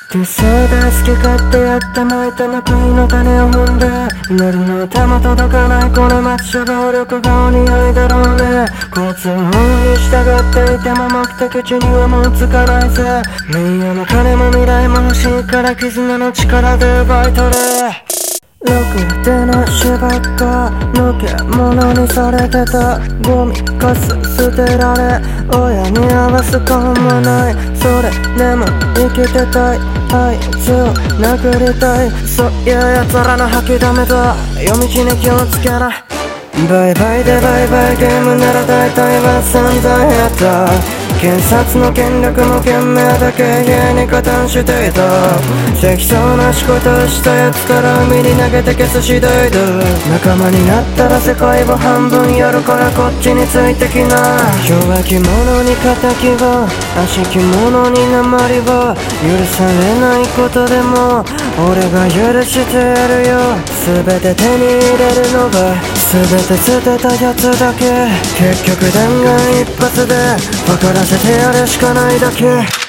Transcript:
実際大好き勝手やってまいたの杭の種を踏んで祈りの手も届かないこの街じゃ暴力がお似合いだろうね。交通法に従っていても目的地にはもう着かないぜ。名誉も金も未来も欲しいから絆の力で奪い取れ。ろくでなしばっか抜け物にされてたゴミかす捨てられ親に合わす感もない。それでも生きてたいあいつを殴りたい。そういう奴らの吐きだめだ夜道に気をつけな。バイバイでバイバイゲームなら大体は散々やった。検察の権力も懸命だけ家に加担していた。適当な仕事をしたやつから海に投げて消す次第だ。仲間になったら世界を半分やるからこっちについてきな。弱き者に敵は悪しき者に鉛は許されないことでも俺が許してやるよ。全て手に入れるのが全て捨てたやつだけ。結局弾丸一発で分からせてやるしかないだけ。